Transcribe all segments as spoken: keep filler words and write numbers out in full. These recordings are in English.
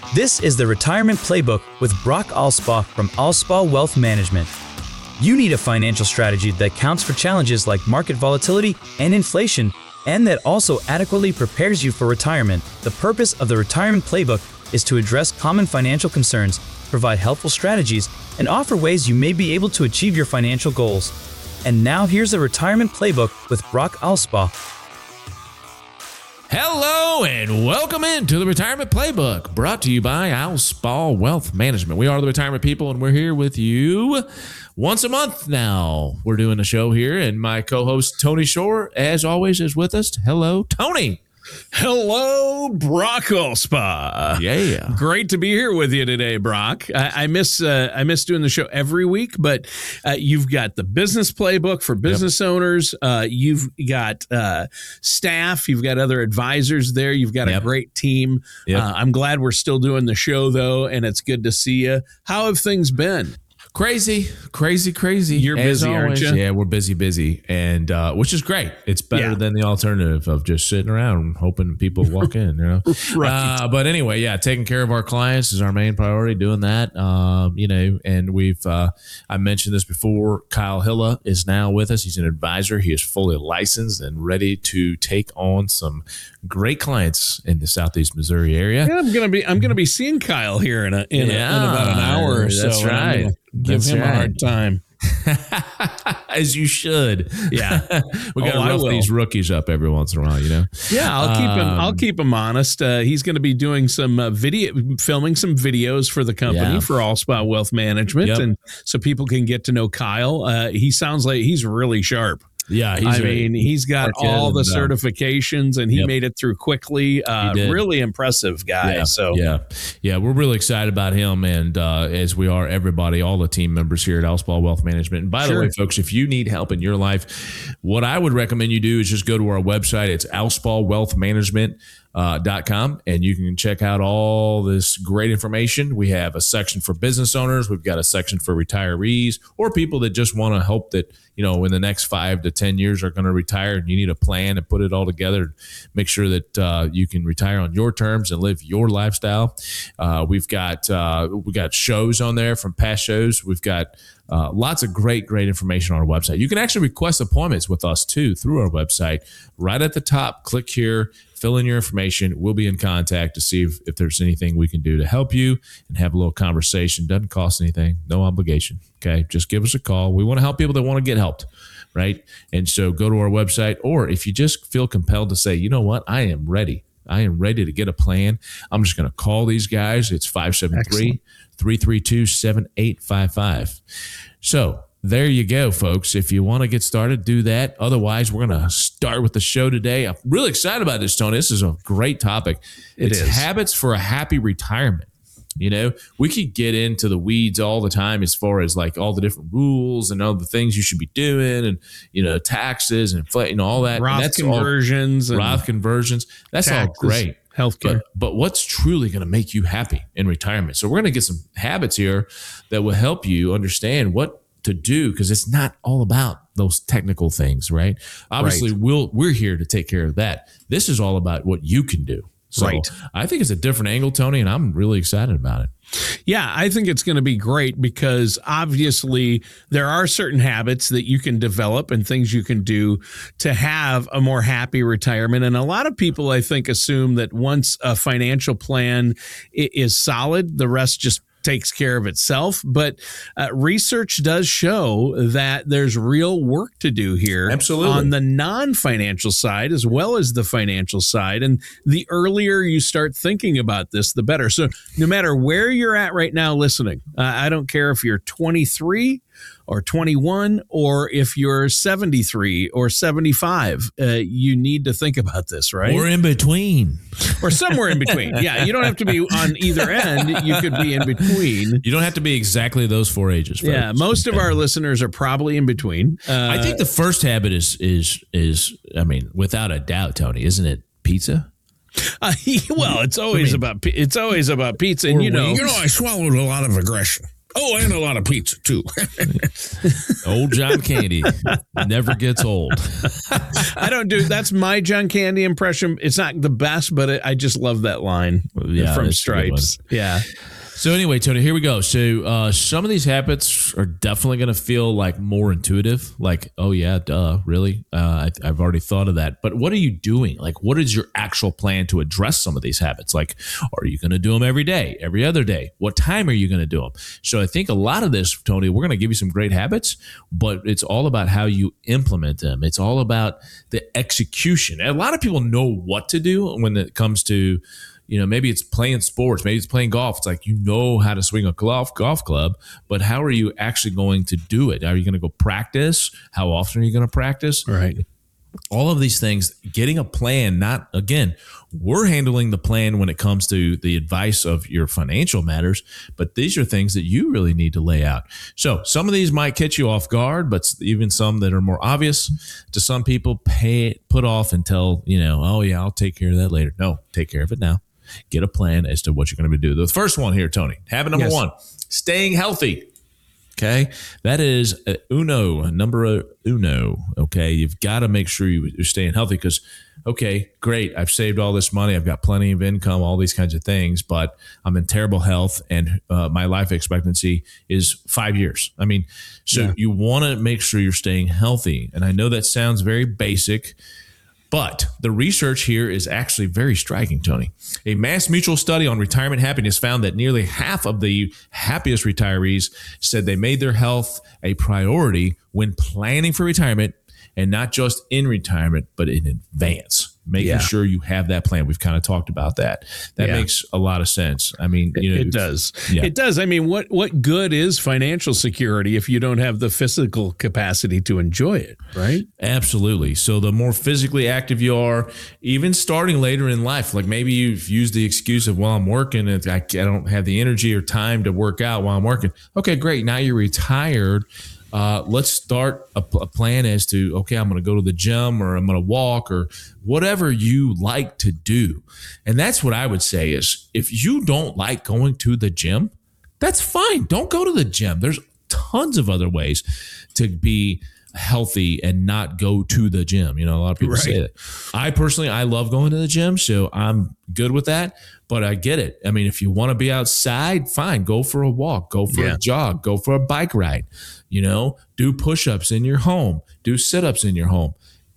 This is the Retirement Playbook with Brock Allspaw from Allspaw Wealth Management. You need a financial strategy that counts for challenges like market volatility and inflation, and that also adequately prepares you for retirement. The purpose of the Retirement Playbook is to address common financial concerns, provide helpful strategies, and offer ways you may be able to achieve your financial goals. And now here's the Retirement Playbook with Brock Allspaw. Hello and welcome into the Retirement Playbook, brought to you by Allspaw Wealth Management. We are the retirement people, and we're here with you once a month now. We're doing a show here, and my co-host Tony Shore, as always, is with us. Hello, Tony. Hello, Brock Allspaw. Yeah, great to be here with you today, Brock. I, I miss uh, I miss doing the show every week, but uh, you've got the business playbook for business yep. owners. Uh, you've got uh, staff. You've got other advisors there. You've got yep. a great team. Yep. Uh, I'm glad we're still doing the show though, and it's good to see you. How have things been? Crazy, crazy, crazy. You're busy, aren't you? Yeah, we're busy, busy, and uh, which is great. It's better yeah. than the alternative of just sitting around hoping people walk in, you know. right. Uh, but anyway, yeah, taking care of our clients is our main priority. Doing that, um, you know, and we've uh, I mentioned this before. Kyle Hilla is now with us. He's an advisor. He is fully licensed and ready to take on some great clients in the Southeast Missouri area. Yeah, I'm gonna be I'm gonna be seeing Kyle here in a in, yeah, a, in about an hour or so. That's right. Give That's him right. a hard time. As you should. Yeah. we got to oh, rough these rookies up every once in a while, you know? Yeah, I'll keep him um, I'll keep him honest. Uh, he's going to be doing some uh, video, filming some videos for the company, yeah. for Allspaw Wealth Management. Yep. And so people can get to know Kyle. Uh, he sounds like he's really sharp. Yeah, he's I mean, he's got all the and, certifications, and he yep. made it through quickly. Uh, really impressive guy. Yeah, so yeah, yeah, we're really excited about him, and uh, as we are everybody, all the team members here at Allspaw Wealth Management. And by sure. the way, folks, if you need help in your life, what I would recommend you do is just go to our website. It's allspaw wealth management Uh, dot com, and you can check out all this great information. We have a section for business owners. We've got a section for retirees or people that just want to hope that, you know, in the next five to ten years are going to retire, and you need a plan and put it all together. Make sure that uh, you can retire on your terms and live your lifestyle. Uh, we've got uh, we got shows on there from past shows. We've got Uh, lots of great, great information on our website. You can actually request appointments with us too through our website. Right at the top, click here, fill in your information. We'll be in contact to see if, if there's anything we can do to help you and have a little conversation. Doesn't cost anything, no obligation. Okay, just give us a call. We want to help people that want to get helped, right? And so go to our website, or if you just feel compelled to say, you know what, I am ready. I am ready to get a plan. I'm just going to call these guys. It's five seven three, three three two, seven eight five five. So there you go, folks. If you want to get started, do that. Otherwise, we're going to start with the show today. I'm really excited about this, Tony. This is a great topic. It it's is. Habits for a happy retirement. You know, we could get into the weeds all the time as far as like all the different rules and all the things you should be doing, and, you know, taxes and inflation and all that. Roth and that's conversions. All, and Roth conversions. That's taxes, all great. Healthcare. But, but what's truly going to make you happy in retirement? So we're going to get some habits here that will help you understand what to do, because it's not all about those technical things, right? Obviously, right. we'll, we're here to take care of that. This is all about what you can do. So right. I think it's a different angle, Tony, and I'm really excited about it. Yeah, I think it's going to be great, because obviously there are certain habits that you can develop and things you can do to have a more happy retirement. And a lot of people, I think, assume that once a financial plan is solid, the rest just takes care of itself. But uh, research does show that there's real work to do here. Absolutely. On the non-financial side as well as the financial side. And the earlier you start thinking about this, the better. So no matter where you're at right now listening, uh, I don't care if you're twenty-three or twenty-one, or if you're seventy-three or seventy-five, uh, you need to think about this, right? Or in between. Or somewhere in between. Yeah, you don't have to be on either end. You could be in between. You don't have to be exactly those four ages, folks. Yeah, most of our listeners are probably in between. Uh, I think the first habit is, is, is, I mean, without a doubt, Tony, isn't it pizza? Uh, well, it's always I mean, about it's always about pizza, and you know, you know, I swallowed a lot of aggression. Oh, and a lot of pizza too. Old John Candy never gets old. I don't do that's my John Candy impression. It's not the best, but it, I just love that line Yeah, from that's a good Stripes. Yeah. So anyway, Tony, here we go. So uh, some of these habits are definitely going to feel like more intuitive. Like, oh yeah, duh, really? Uh, I, I've already thought of that. But what are you doing? Like, what is your actual plan to address some of these habits? Like, are you going to do them every day, every other day? What time are you going to do them? So I think a lot of this, Tony, we're going to give you some great habits, but it's all about how you implement them. It's all about the execution. And a lot of people know what to do when it comes to, you know, maybe it's playing sports, maybe it's playing golf. It's like, you know how to swing a golf golf club, but how are you actually going to do it? Are you going to go practice? How often are you going to practice? Right. All of these things, getting a plan, not, again, we're handling the plan when it comes to the advice of your financial matters, but these are things that you really need to lay out. So some of these might catch you off guard, but even some that are more obvious to some people, pay put off until, you know, oh yeah, I'll take care of that later. No, take care of it now. Get a plan as to what you're going to do. The first one here, Tony, habit number Yes. one, staying healthy. Okay. That is uh, uno, number uno. Okay. You've got to make sure you, you're staying healthy because, okay, great. I've saved all this money. I've got plenty of income, all these kinds of things, but I'm in terrible health and uh, my life expectancy is five years. I mean, so Yeah. you want to make sure you're staying healthy. And I know that sounds very basic, but the research here is actually very striking, Tony. A Mass Mutual study on retirement happiness found that nearly half of the happiest retirees said they made their health a priority when planning for retirement, and not just in retirement, but in advance, making Yeah. sure you have that plan. We've kind of talked about that. That Yeah. makes a lot of sense. I mean, you know, It does. Yeah. It does. I mean, what what good is financial security if you don't have the physical capacity to enjoy it, right? Absolutely. So the more physically active you are, even starting later in life, like maybe you've used the excuse of, well, I'm working and I, I don't have the energy or time to work out while I'm working. Okay, great. Now you're retired. Uh, let's start a, a plan as to, okay, I'm going to go to the gym or I'm going to walk or whatever you like to do. And that's what I would say is if you don't like going to the gym, that's fine. Don't go to the gym. There's tons of other ways to be healthy and not go to the gym. You know, a lot of people Right. say that. I personally, I love going to the gym, so I'm good with that, but I get it. I mean, if you want to be outside, fine, go for a walk, go for Yeah. a jog, go for a bike ride, you know, do push-ups in your home, do sit-ups in your home.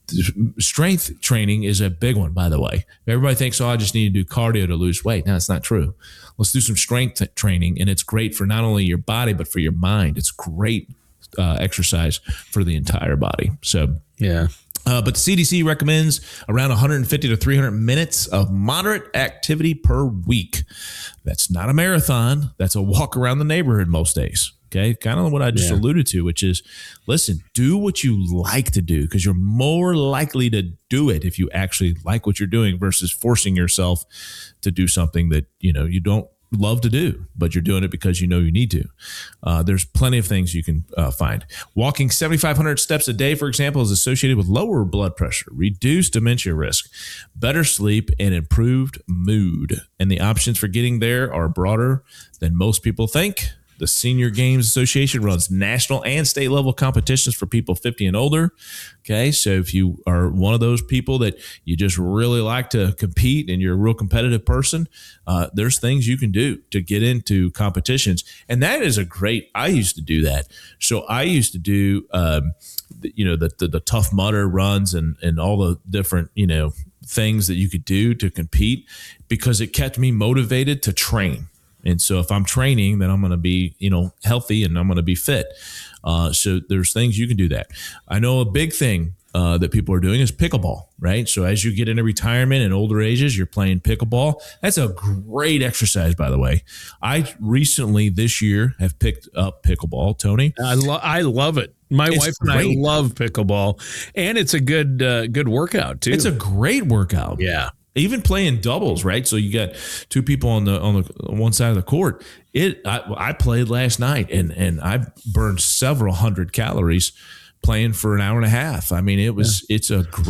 Strength training is a big one, by the way. Everybody thinks, oh, I just need to do cardio to lose weight. No, it's not true. Let's do some strength training, and it's great for not only your body, but for your mind. It's great uh, exercise for the entire body. So, Yeah. uh, but the C D C recommends around one hundred fifty to three hundred minutes of moderate activity per week. That's not a marathon. That's a walk around the neighborhood most days. Okay. Kind of what I just Yeah. alluded to, which is, listen, do what you like to do because you're more likely to do it if you actually like what you're doing versus forcing yourself to do something that, you know, you don't love to do, but you're doing it because you know you need to. Uh, there's plenty of things you can uh, find. Walking seventy-five hundred steps a day, for example, is associated with lower blood pressure, reduced dementia risk, better sleep, and improved mood. And the options for getting there are broader than most people think. The Senior Games Association runs national and state level competitions for people fifty and older. Okay, so if you are one of those people that you just really like to compete and you're a real competitive person, uh, there's things you can do to get into competitions. And that is a great, I used to do that. So I used to do, um, the, you know, the, the, the Tough Mudder runs and, and all the different, you know, things that you could do to compete because it kept me motivated to train. And so if I'm training, then I'm going to be, you know, healthy and I'm going to be fit. Uh, so there's things you can do that. I know a big thing uh, that people are doing is pickleball, right? So as you get into retirement and older ages, you're playing pickleball. That's a great exercise, by the way. I recently this year have picked up pickleball, Tony. I, lo- I love it. My It's wife and great. I love pickleball, and it's a good uh, good workout too. It's a great workout. yeah. Even playing doubles, right? So you got two people on the on the one side of the court. It I, I played last night and and I burned several hundred calories playing for an hour and a half. I mean, it was yeah. it's a great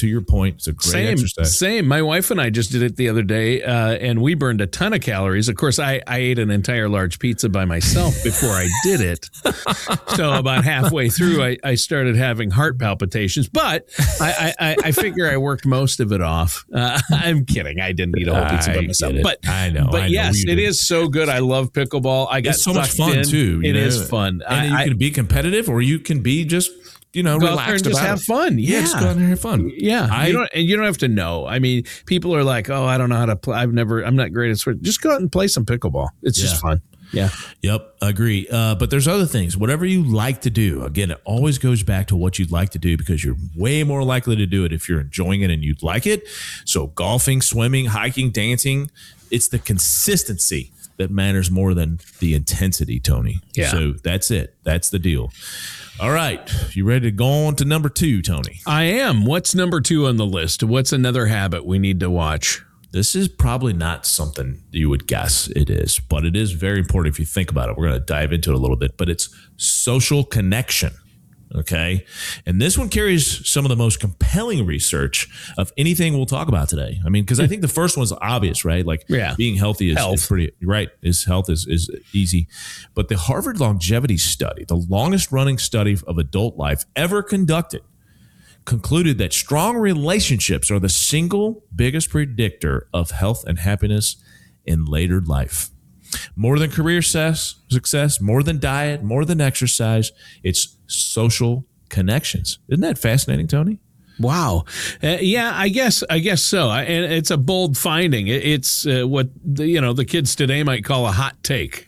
to your point, it's a great Same, exercise. same. My wife and I just did it the other day, uh, and we burned a ton of calories. Of course, I, I ate an entire large pizza by myself before I did it. So about halfway through, I, I started having heart palpitations. But I, I, I figure I worked most of it off. Uh, I'm kidding. I didn't eat a whole pizza by I myself. get it. But I know. But I know yes, you it do. is so good. I love pickleball. I got It's so much sucked fun in. too. you It know? is fun. And you I, can be competitive, or you can be just you know go out there relaxed and just about have it. fun. Yeah. Yeah, just go out there and have fun. Yeah, I- you don't, and you don't have to know. I mean, people are like, "Oh, I don't know how to play. I've never. I'm not great at sport." Just go out and play some pickleball. It's Yeah. just fun. Yeah, Yep, agree. Uh, but there's other things. Whatever you like to do, again, it always goes back to what you'd like to do because you're way more likely to do it if you're enjoying it and you'd like it. So golfing, swimming, hiking, dancing, it's the consistency that matters more than the intensity, Tony. Yeah. So that's it. That's the deal. All right. You ready to go on to number two, Tony? I am. What's number two on the list? What's another habit we need to watch? This is probably not something you would guess it is, but it is very important if you think about it. We're going to dive into it a little bit, but it's social connection. Okay. And this one carries some of the most compelling research of anything we'll talk about today. I mean, because I think the first one's obvious, right? Like Yeah. being healthy is, Health. is pretty, right? Is health is, is easy. But the Harvard Longevity Study, the longest running study of adult life ever conducted, concluded that strong relationships are the single biggest predictor of health and happiness in later life. More than career success, success, more than diet, more than exercise, it's social connections. Isn't that fascinating, Tony? Wow. Uh, yeah, I guess. I guess so. I, and it's a bold finding. It, it's uh, what the, you know the kids today might call a hot take.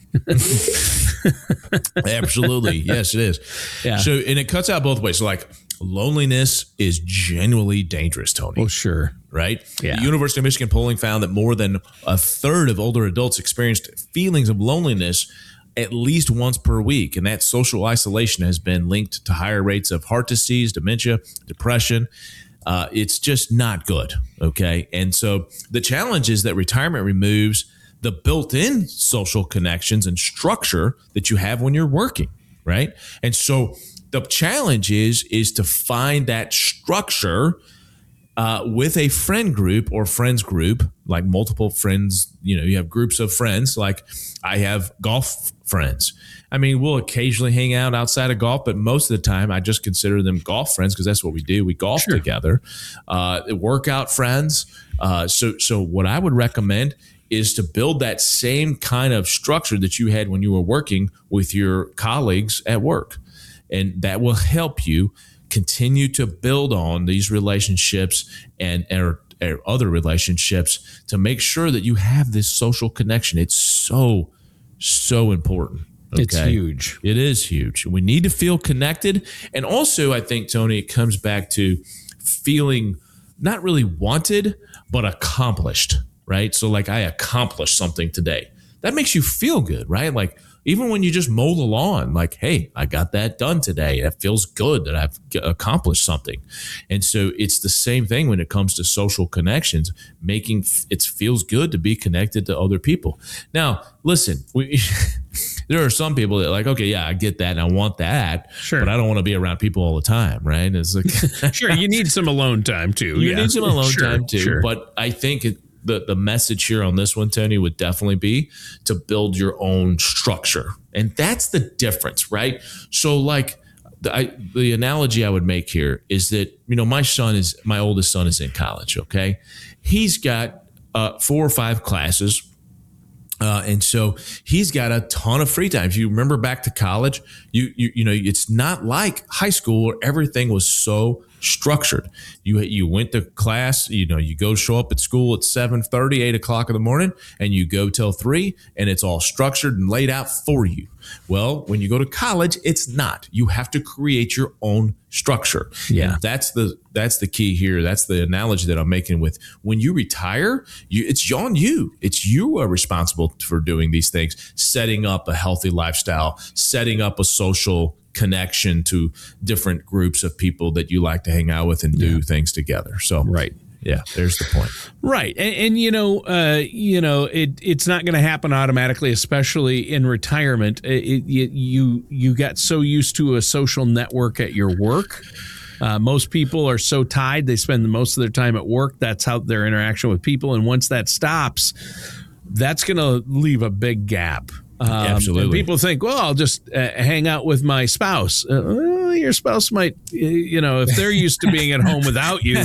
Absolutely. Yes, it is. Yeah. So, and it cuts out both ways. So, like, loneliness is genuinely dangerous, Tony. Well, sure. Right? Yeah. The University of Michigan polling found that more than a third of older adults experienced feelings of loneliness at least once per week. And that social isolation has been linked to higher rates of heart disease, dementia, depression. Uh, it's just not good. Okay. And so the challenge is that retirement removes the built-in social connections and structure that you have when you're working. Right. And so the challenge is, is to find that structure Uh, with a friend group or friends group, like multiple friends. You know, you have groups of friends. Like I have golf friends. I mean, we'll occasionally hang out outside of golf, but most of the time I just consider them golf friends because that's what we do. We golf Sure. together. Uh, workout friends. Uh, so, so what I would recommend is to build that same kind of structure that you had when you were working with your colleagues at work, and that will help you continue to build on these relationships and or, or other relationships to make sure that you have this social connection. It's so, so important. It's okay? huge. It is huge. We need to feel connected. And also, I think, Tony, it comes back to feeling not really wanted, but accomplished, right? So like I accomplished something today. That makes you feel good, right? Like, even when you just mow the lawn, like, hey, I got that done today. That feels good that I've g- accomplished something. And so it's the same thing when it comes to social connections, making f- it feels good to be connected to other people. Now, listen, we, there are some people that are like, okay, yeah, I get that and I want that, Sure. but I don't want to be around people all the time, right? It's like, Sure, you need some alone time too. you yeah. need some alone Sure, time too. Sure. But I think it, the the message here on this one, Tony, would definitely be to build your own structure, and that's the difference, right? So, like the I, the analogy I would make here is that you know my son is my oldest son is in college. Okay, he's got uh, four or five classes. Uh, and so he's got a ton of free time. If you remember back to college, you, you you know, it's not like high school where everything was so structured. You you went to class, you know, you go show up at school at seven thirty, eight o'clock in the morning, and you go till three, and it's all structured and laid out for you. Well, when you go to college, it's not. You have to create your own structure. Yeah. And that's the that's the key here. That's the analogy that I'm making with when you retire, you it's on you. It's you who are responsible for doing these things, setting up a healthy lifestyle, setting up a social connection to different groups of people that you like to hang out with and do yeah. things together. So right. Yeah, there's the point. Right. And, and you know, uh, you know, it it's not going to happen automatically, especially in retirement. It, it, you you got so used to a social network at your work Uh, most people are so tied. They spend most of their time at work. That's how their interaction with people. And once that stops, that's going to leave a big gap. Um, Absolutely. And people think, well, I'll just uh, hang out with my spouse. Uh, well, your spouse might, you know, if they're used to being at home without you,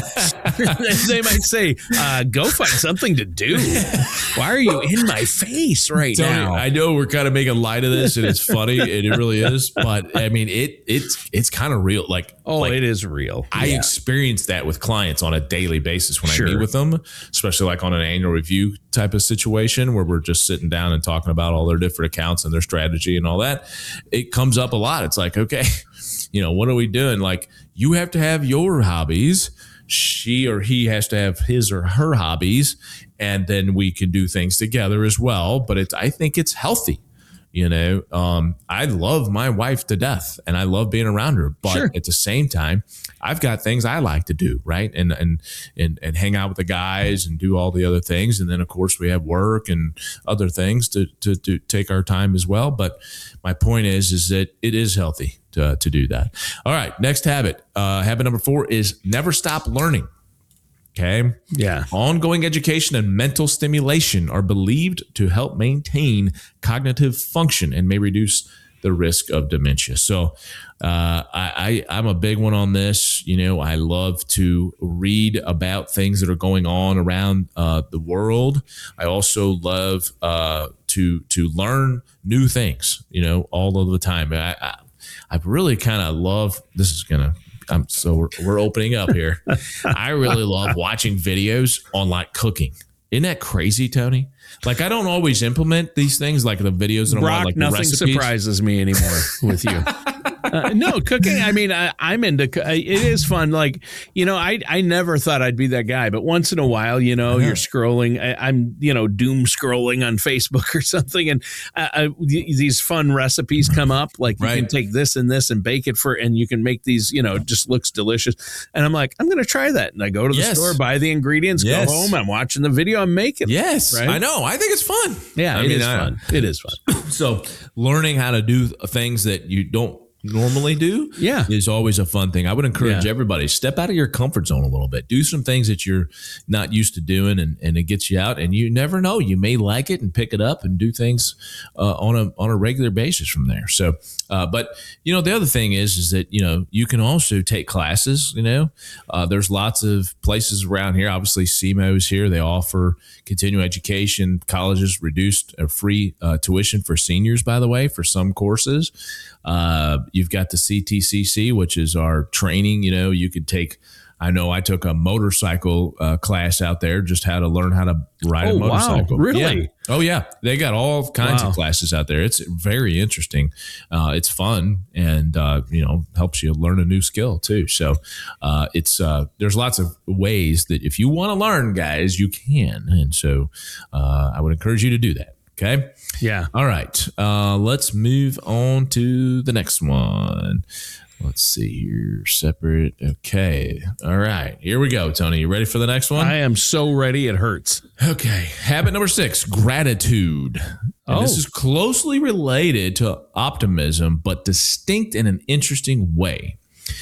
they might say, uh, go find something to do. Why are you in my face right Tony, now? I know we're kind of making light of this, and it's funny, and it really is. But I mean, it it's it's kind of real. Like, oh, like, it is real. I Yeah. experience that with clients on a daily basis when Sure. I meet with them, especially like on an annual review type of situation where we're just sitting down and talking about all their different accounts and their strategy and all that. It comes up a lot. It's like, okay, you know, what are we doing? Like, you have to have your hobbies. She or he has to have his or her hobbies, and then we can do things together as well. But it's, I think it's healthy. You know, um, I love my wife to death and I love being around her, but Sure. at the same time, I've got things I like to do, right? And, and, and, and hang out with the guys and do all the other things. And then of course we have work and other things to, to, to take our time as well. But my point is, is that it is healthy to, to do that. All right. Next habit, uh, habit number four is never stop learning. Okay. Yeah. Ongoing education and mental stimulation are believed to help maintain cognitive function and may reduce the risk of dementia. So uh, I, I, I'm a big one on this. You know, I love to read about things that are going on around uh, the world. I also love uh, to to learn new things, you know, all of the time. I, I, I really kind of love, this is going to, I'm so we're, we're opening up here. I really love watching videos on like cooking. Isn't that crazy, Tony? Like, I don't always implement these things, like the videos that Brock, are like the nothing recipes. surprises me anymore with you. Uh, no, cooking. I mean, I, I'm into. It is fun. Like, you know, I I never thought I'd be that guy, but once in a while, you know, you're scrolling. I, I'm, you know, doom scrolling on Facebook or something, and uh, I, these fun recipes come up. Like, you Right. can take this and this and bake it for, and you can make these. You know, it just looks delicious. And I'm like, I'm going to try that. And I go to the Yes. store, buy the ingredients, Yes. go home. I'm watching the video. I'm making. Yes, Right? I know. I think it's fun. Yeah, I it mean, is I- fun. It is fun. So learning how to do things that you don't normally do Yeah. is always a fun thing. I would encourage Yeah. everybody, step out of your comfort zone a little bit. Do some things that you're not used to doing, and, and it gets you out, and you never know. You may like it and pick it up and do things uh, on a on a regular basis from there. So uh, but you know, the other thing is is that, you know, you can also take classes. You know, uh, there's lots of places around here. Obviously C M O is here. They offer continuing education. Colleges reduced or free uh, tuition for seniors, by the way, for some courses. Uh, you've got the C T C C, which is our training. You know, you could take, I know I took a motorcycle uh, class out there, just how to learn how to ride Oh, a wow. motorcycle. Really? Yeah. Oh, yeah. They got all kinds Wow. of classes out there. It's very interesting. Uh, it's fun, and, uh, you know, helps you learn a new skill too. So uh, it's uh, there's lots of ways that if you want to learn, guys, you can. And so uh, I would encourage you to do that. Okay. Yeah. All right. Uh, let's move on to the next one. Let's see here. Separate. Okay. All right. Here we go, Tony. You ready for the next one? I am so ready. It hurts. Okay. Habit number six, gratitude. And this Oh. is closely related to optimism, but distinct in an interesting way.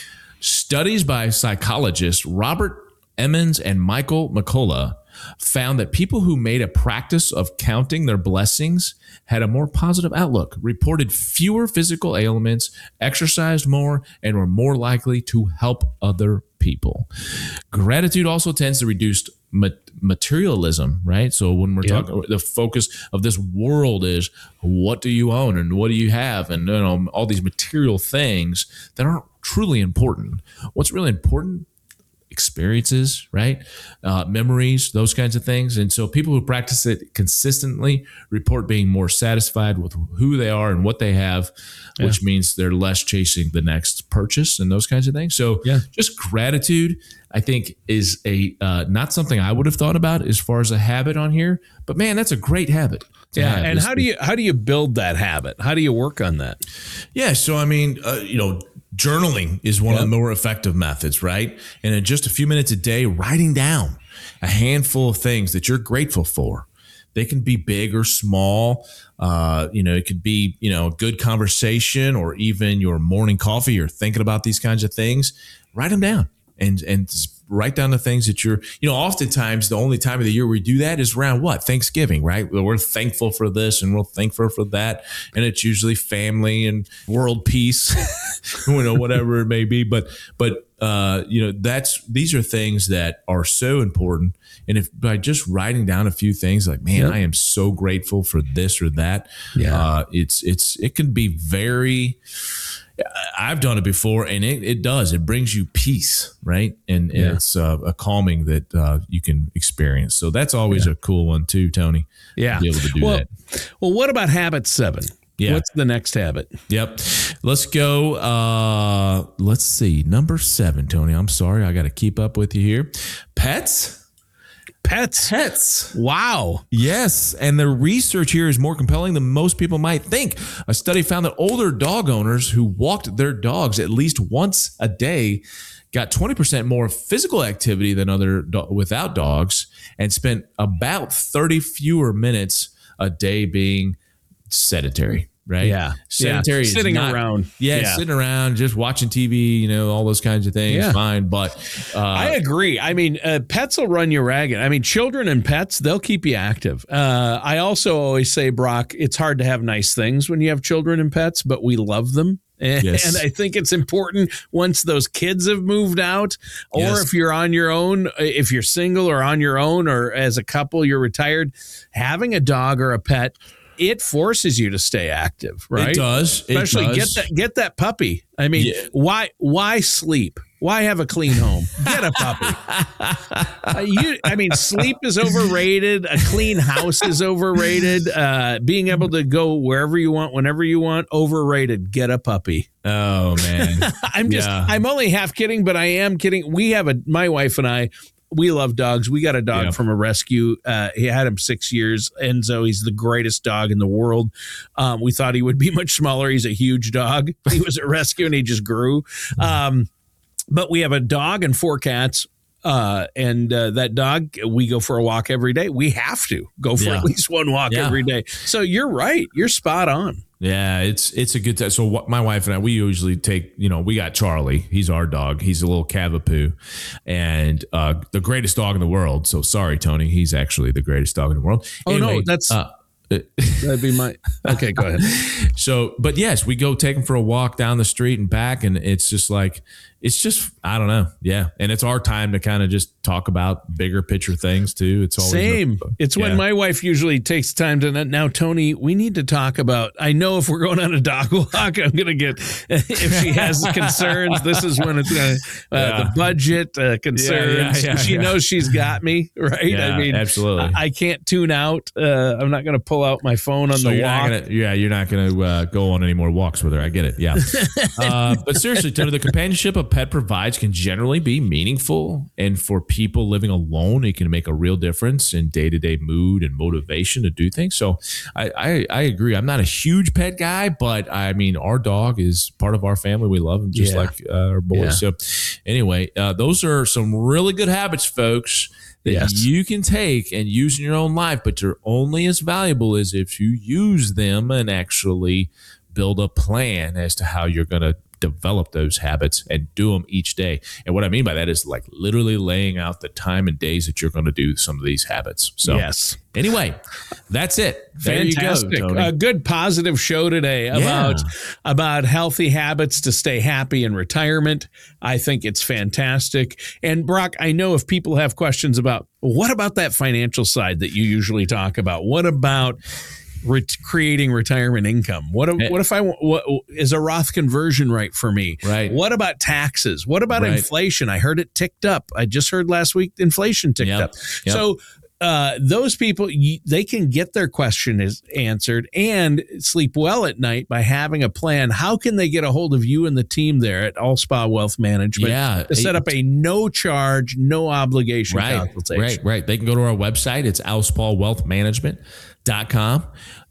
Studies by psychologists Robert Emmons and Michael McCullough found that people who made a practice of counting their blessings had a more positive outlook, reported fewer physical ailments, exercised more, and were more likely to help other people. Gratitude also tends to reduce ma- materialism, right? So when we're Yep. talking, the focus of this world is what do you own and what do you have, and, you know, all these material things that aren't truly important. What's really important? Experiences, right? Uh, memories, those kinds of things. And so people who practice it consistently report being more satisfied with who they are and what they have, which means they're less chasing the next purchase and those kinds of things. So Yeah. just gratitude, I think, is a uh, not something I would have thought about as far as a habit on here, but man, that's a great habit. to Yeah. have. And Is how do you how do you build that habit? How do you work on that? Yeah. So, I mean, uh, you know, journaling is one of Yep. the more effective methods, right? And in just a few minutes a day, writing down a handful of things that you're grateful for. they can be big or small. Uh, you know, it could be, you know, a good conversation or even your morning coffee. You're thinking about these kinds of things. Write them down and, and write down the things that you're, you know, oftentimes the only time of the year we do that is around what? Thanksgiving, right? We're thankful for this and we're thankful for that. And it's usually family and world peace, you know, whatever it may be. But, but, uh, you know, that's, these are things that are so important. And if by just writing down a few things like, man, yep. I am so grateful for this or that. Yeah. Uh, it's, it's, it can be very, I've done it before, and it, it does. It brings you peace, right? And, yeah. and it's uh, a calming that uh, you can experience. So that's always yeah. a cool one too, Tony. Yeah. To be able to do well, that. Well, what about habit seven? Yeah. What's the next habit? Yep. Let's go. Uh, let's see. Number seven, Tony. I'm sorry. I got to keep up with you here. Pets. Pets. Pets. Wow. Yes. And the research here is more compelling than most people might think. A study found that older dog owners who walked their dogs at least once a day got twenty percent more physical activity than other do- without dogs and spent about thirty fewer minutes a day being sedentary. Right. Yeah. Sedentary. Yeah. Sitting not, around. Yeah, yeah. Sitting around, just watching T V, you know, all those kinds of things. Yeah. Fine. But uh, I agree. I mean, uh, pets will run you ragged. I mean, children and pets, they'll keep you active. Uh, I also always say, Brock, it's hard to have nice things when you have children and pets, but we love them. And, yes. and I think it's important once those kids have moved out, or yes. if you're on your own, if you're single or on your own, or as a couple, you're retired, having a dog or a pet, it forces you to stay active, right? It does. Especially it does. get that get that puppy. I mean, yeah. why why sleep? Why have a clean home? Get a puppy. uh, you, I mean, sleep is overrated. A clean house is overrated. Uh, being able to go wherever you want, whenever you want, overrated. Get a puppy. Oh man, I'm just. Yeah. I'm only half kidding, but I am kidding. We have a. My wife and I. We love dogs. We got a dog yeah. from a rescue. Uh, he had him six years. Enzo, he's the greatest dog in the world. Um, we thought he would be much smaller. He's a huge dog. He was a rescue and he just grew. Um, but we have a dog and four cats. Uh, and uh, that dog, we go for a walk every day. We have to go for yeah. at least one walk yeah. every day. So you're right. You're spot on. Yeah, it's it's a good time. So what, my wife and I, we usually take, you know, we got Charlie. He's our dog. He's a little Cavapoo and uh, the greatest dog in the world. So sorry, Tony. He's actually the greatest dog in the world. Oh, anyway, no, that's... Uh, That'd be my okay. Go ahead. So, but yes, we go take him for a walk down the street and back, and it's just like it's just I don't know, yeah. And it's our time to kind of just talk about bigger picture things too. It's always same. No, it's yeah. when my wife usually takes time to now. Tony, we need to talk about. I know if we're going on a dog walk, I'm gonna get if she has concerns. This is when it's gonna uh, yeah. the budget uh, concerns. Yeah, yeah, yeah, she yeah. knows she's got me right. Yeah, I mean, absolutely. I, I can't tune out. Uh, I'm not gonna pull out my phone on so the you're walk. Not gonna, yeah, you're not going to uh, go on any more walks with her. I get it. Yeah. uh, but seriously, Tony, the companionship a pet provides can generally be meaningful. And for people living alone, it can make a real difference in day-to-day mood and motivation to do things. So I, I, I agree. I'm not a huge pet guy, but I mean, our dog is part of our family. We love him just yeah. like uh, our boys. Yeah. So anyway, uh, those are some really good habits, folks, that yes. you can take and use in your own life, but they're only as valuable as if you use them and actually build a plan as to how you're going to develop those habits and do them each day. And what I mean by that is like literally laying out the time and days that you're going to do some of these habits. So yes. Anyway, that's it. There Fantastic. You go, Tony. A good positive show today about, yeah. about healthy habits to stay happy in retirement. I think it's fantastic. And Brock, I know if people have questions about what about that financial side that you usually talk about? What about Re- creating retirement income? What if, what if I what is a Roth conversion right for me? Right. What about taxes? What about right. inflation? I heard it ticked up. I just heard last week inflation ticked yep. up. Yep. So uh, those people, they can get their question is answered and sleep well at night by having a plan. How can they get a hold of you and the team there at Allspa Wealth Management yeah. to set up a no charge, no obligation right. consultation? Right. Right. They can go to our website. It's allspa wealth management dot com.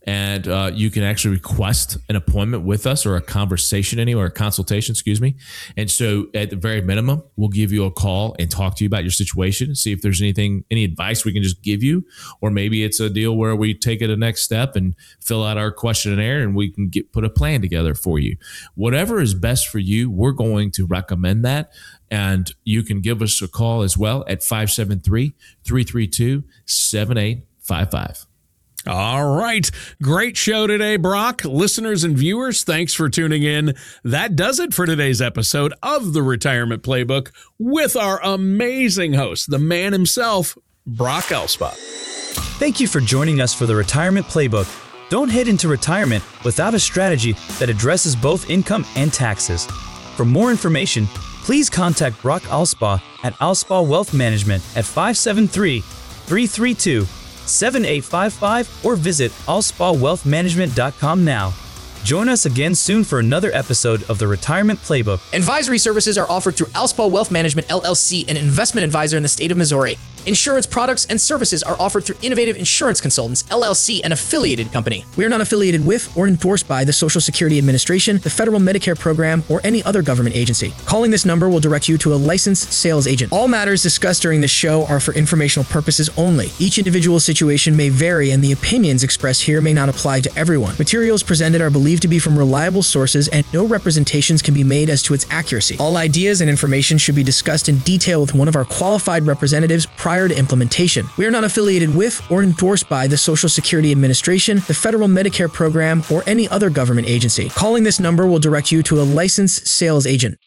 and uh, you can actually request an appointment with us or a conversation anyway, or a consultation, excuse me. And so at the very minimum, we'll give you a call and talk to you about your situation, see if there's anything, any advice we can just give you, or maybe it's a deal where we take it a next step and fill out our questionnaire and we can get put a plan together for you. Whatever is best for you, we're going to recommend that. And you can give us a call as well at five seven three, three three two, seven eight five five. All right. Great show today, Brock. Listeners and viewers, thanks for tuning in. That does it for today's episode of the Retirement Playbook with our amazing host, the man himself, Brock Elspeth. Thank you for joining us for the Retirement Playbook. Don't head into retirement without a strategy that addresses both income and taxes. For more information, please contact Brock Alspaugh at Alspaugh Wealth Management at five seven three, three three two, seven eight five five or visit alspaugh wealth management dot com now. Join us again soon for another episode of the Retirement Playbook. Advisory services are offered through Alspaugh Wealth Management, L L C, an investment advisor in the state of Missouri. Insurance products and services are offered through Innovative Insurance Consultants, L L C, an affiliated company. We are not affiliated with or endorsed by the Social Security Administration, the Federal Medicare Program, or any other government agency. Calling this number will direct you to a licensed sales agent. All matters discussed during this show are for informational purposes only. Each individual situation may vary, and the opinions expressed here may not apply to everyone. Materials presented are believed to be from reliable sources, and no representations can be made as to its accuracy. All ideas and information should be discussed in detail with one of our qualified representatives prior to implementation. We are not affiliated with or endorsed by the Social Security Administration, the Federal Medicare Program, or any other government agency. Calling this number will direct you to a licensed sales agent.